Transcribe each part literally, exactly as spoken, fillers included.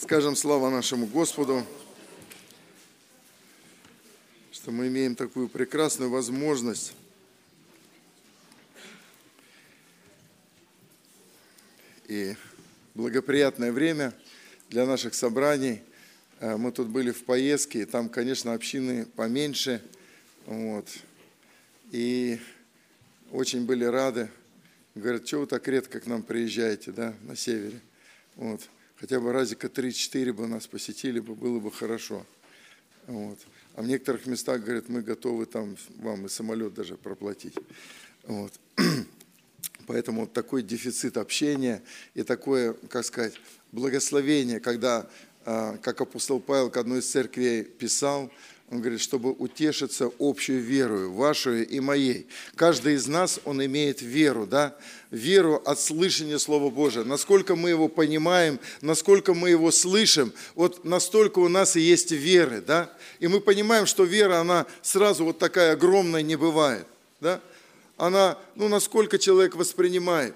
Скажем слава нашему Господу, что мы имеем такую прекрасную возможность и благоприятное время для наших собраний. Мы тут были в поездке, и там, конечно, общины поменьше, вот, и очень были рады. Говорят, что вы так редко к нам приезжаете, да, на севере, вот. Хотя бы разика три-четыре бы нас посетили, бы, было бы хорошо. Вот. А в некоторых местах, говорят, мы готовы там вам и самолет даже проплатить. Вот. Поэтому вот такой дефицит общения и такое, как сказать, благословение, когда, как апостол Павел к одной из церквей писал, он говорит, чтобы утешиться общую верою, вашу и моей. Каждый из нас, он имеет веру, да? Веру от слышания Слова Божия. Насколько мы его понимаем, насколько мы его слышим, вот настолько у нас и есть веры, да? И мы понимаем, что вера, она сразу вот такая огромная не бывает, да? Она, ну, насколько человек воспринимает.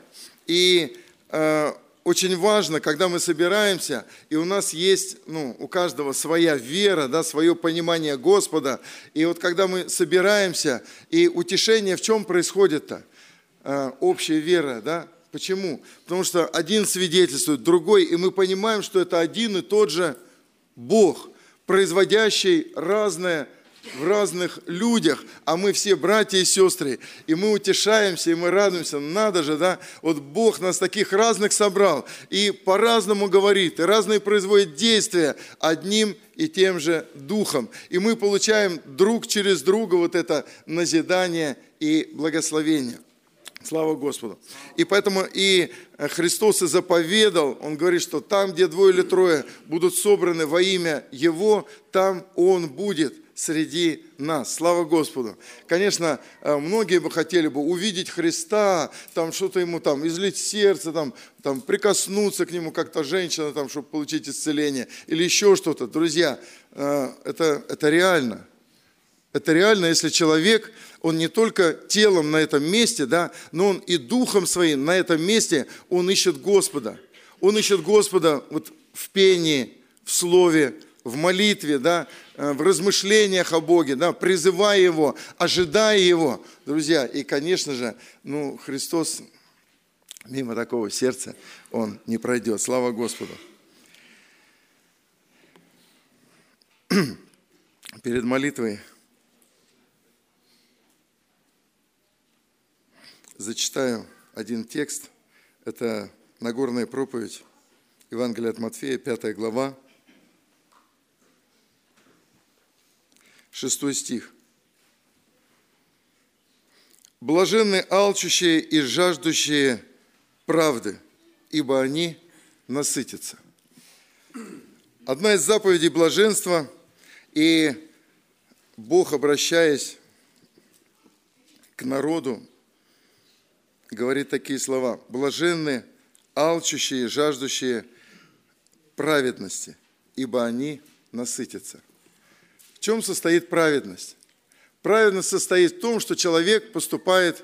И э, очень важно, когда мы собираемся, и у нас есть, ну, у каждого своя вера, да, свое понимание Господа. И вот когда мы собираемся, и утешение в чем происходит-то? Э, общая вера, да? Почему? Потому что один свидетельствует, другой, и мы понимаем, что это один и тот же Бог, производящий разное в разных людях, а мы все братья и сестры, и мы утешаемся, и мы радуемся, надо же, да, вот Бог нас таких разных собрал, и по-разному говорит, и разные производит действия одним и тем же Духом, и мы получаем друг через друга вот это назидание и благословение. Слава Господу. И поэтому и Христос и заповедал, Он говорит, что там, где двое или трое будут собраны во имя Его, там Он будет среди нас. Слава Господу. Конечно, многие бы хотели бы увидеть Христа, там что-то Ему там излить сердце, там, там прикоснуться к Нему, как-то женщина, там, чтобы получить исцеление, или еще что-то. Друзья, это, это реально. Это реально, если человек, он не только телом на этом месте, да, но он и духом своим на этом месте, он ищет Господа. Он ищет Господа вот в пении, в слове, в молитве, да, в размышлениях о Боге, да, призывая Его, ожидая Его. Друзья, и, конечно же, ну, Христос мимо такого сердца, Он не пройдет. Слава Господу. Перед молитвой зачитаю один текст. Это Нагорная проповедь, Евангелие от Матфея, пятая глава, шестой стих. «Блаженны алчущие и жаждущие правды, ибо они насытятся». Одна из заповедей блаженства, и Бог, обращаясь к народу, говорит такие слова: «Блаженны алчущие и жаждущие праведности, ибо они насытятся». В чем состоит праведность? Праведность состоит в том, что человек поступает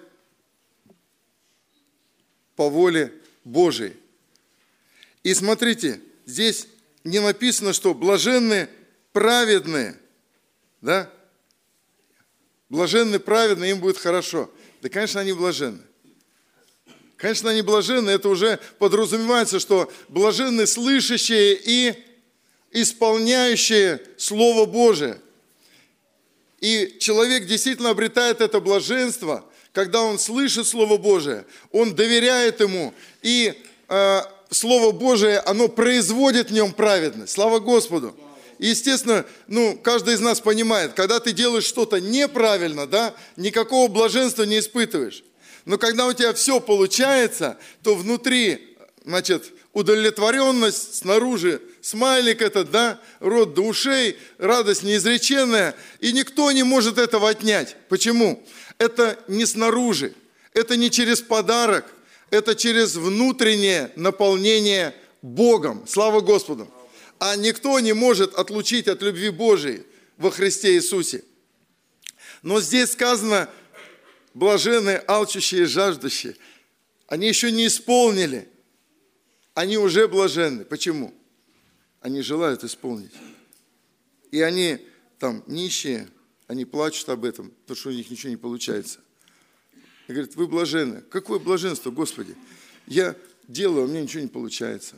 по воле Божией. И смотрите, здесь не написано, что блаженны праведные, да? Блаженны праведные, им будет хорошо. Да, конечно, они блаженны. Конечно, они блаженны, это уже подразумевается, что блаженны слышащие и исполняющие Слово Божие. И человек действительно обретает это блаженство, когда он слышит Слово Божие, он доверяет Ему, и э, Слово Божие, оно производит в нем праведность. Слава Господу! И, естественно, ну, каждый из нас понимает, когда ты делаешь что-то неправильно, да, никакого блаженства не испытываешь. Но когда у тебя все получается, то внутри, значит, удовлетворенность, снаружи смайлик этот, да, рот до ушей, радость неизреченная, и никто не может этого отнять. Почему? Это не снаружи, это не через подарок, это через внутреннее наполнение Богом. Слава Господу! А никто не может отлучить от любви Божией во Христе Иисусе. Но здесь сказано: блаженные, алчущие, жаждущие. Они еще не исполнили, они уже блаженны. Почему? они желают исполнить. И они там нищие, они плачут об этом, потому что у них ничего не получается. И говорят, вы блаженны. Какое блаженство, Господи? Я делаю, а у меня ничего не получается.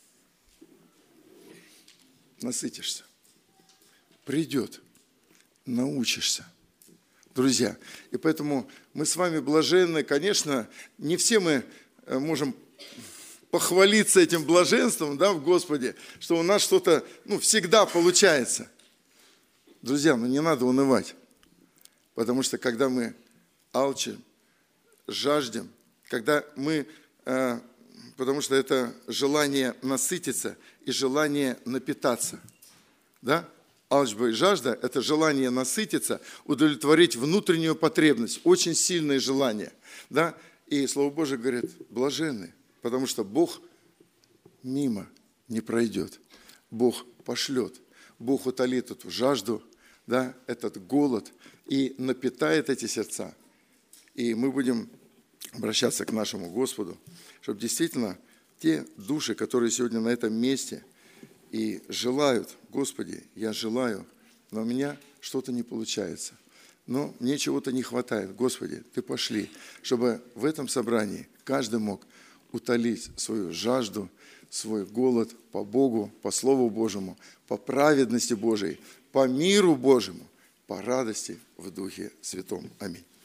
Насытишься. Придет. Научишься. Друзья, и поэтому мы с вами блаженны. Конечно, не все мы можем похвалиться этим блаженством, да, в Господе, что у нас что-то, ну, всегда получается. Друзья, ну не надо унывать, потому что когда мы алчим, жаждем, когда мы, э, потому что это желание насытиться и желание напитаться, да? Алчба и жажда – это желание насытиться, удовлетворить внутреннюю потребность, очень сильное желание, да? И Слово Божие говорит, блаженны, потому что Бог мимо не пройдет, Бог пошлет, Бог утолит эту жажду, да, этот голод и напитает эти сердца. И мы будем обращаться к нашему Господу, чтобы действительно те души, которые сегодня на этом месте и желают, Господи, я желаю, но у меня что-то не получается, но мне чего-то не хватает. Господи, Ты пошли, чтобы в этом собрании каждый мог утолить свою жажду, свой голод по Богу, по Слову Божьему, по праведности Божией, по миру Божьему, по радости в Духе Святом. Аминь.